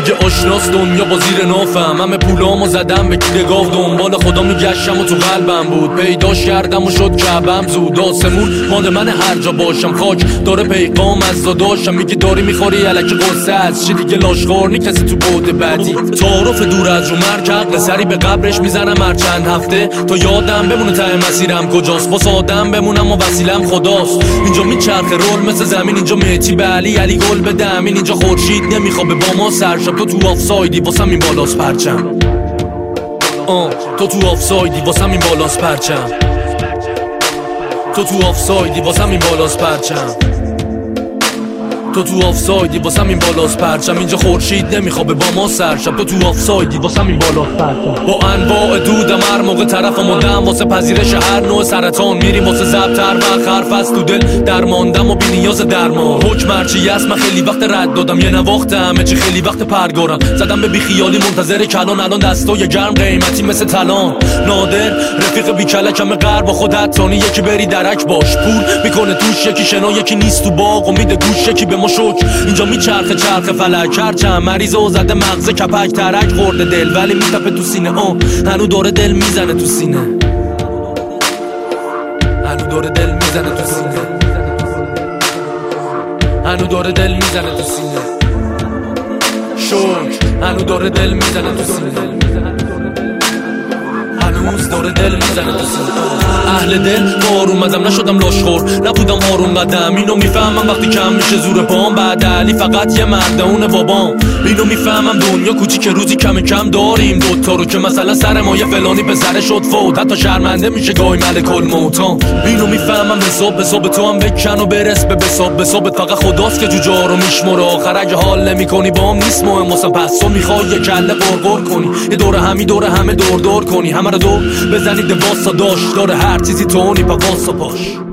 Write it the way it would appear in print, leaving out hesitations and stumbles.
دیگه آشناس دنیا با زیر نافم، همه پولامو زدم به کیده گاو، دنبال خدا میگشتم و تو قلبم بود، پیداش کردم و شد کعبم زود. آسمون مال من هر جا باشم، خاک داره پیغام از داداشم، میگه داری میخوری الکی قصه از چی دیگه، لاشخورنی کسی تو بعد بعدی، تعارف دور از رو مرکب سری به قبرش میزنم هر چند هفته تا یادم بمونه ته مسیرم کجاست، واسه آدم بمونم و وسیلم خداست. اینجا میچرخه رول مثل زمین، اینجا مهدی به علی گل بده امین، اینجا خورشید نمیخوابه با ما سرشب، تو آفسایدی واسم این بالاست پرچم، تو آفسایدی واسم این بالاست پرچم، تو آفسایدی واسم این بالاست پرچم، تو آفسایدی واسم این بالاست پرچم، اینجا خورشید نمیخوابه با ما سرشب، تو آفسایدی واسم این بالاست پرچم. با انواع دودم هر موقع طرفم مدام واسه پذیرش هر نوع سرطان، میریم واسه ضبط هر وقت حرف از تو دل درماندم و بی نیاز درمان، حکم هرچی هست من خیلی وقت رد دادم، یه نواخت همه چی خیلی وقت پرگارم، زدم به بی خیالی منتظر کلان، الان دستای گرم قیمتی مثل طلان، نادر رفیق بی کلکم غرب با خودت تانی، یکی بری درک باش پول میکنه توش، یکی شنا یکی نیست تو باغ و میده گوش، یکی به ما شک. اینجا میچرخه چرخ فلک، هرچند مریض و زده مغز کپک، ترک خورده دل ولی میتپه تو سینه، هنو داره دل میزنه تو سینه، هنو داره دل میزنه تو سینه، هنو داره دل میزنه تو سینه، شک هنو داره دل میزنه تو سینه، هنوز داره دل میزنه تو سینه. اهل دل بار اومدم نشدم لاشخور، نبودم آروم قدم، اینو میفهمم وقتی کم میشه زور پام، بعد علی فقط یه مرده اون بابام، اینو میفهمم دنیا کوچیک روزی کم داریم دوتا رو، که مثلا سر ما یه فلانی پسر شد فوت، حتی شرمنده میشه گاهی ملک الموتان، اینو میفهمم حساب تو هم بکن و برس به حسابت فقط خداست که جوجا رو میشمره، آخر اگه حال نمیکنی بام نیست مهم واسم، پس تو میخوای یه کله قرقر کنی، یه دور همه دور کنی، همه رو دور بزنید واسا داشت داره هر چیزی تونی پا واسا پاش.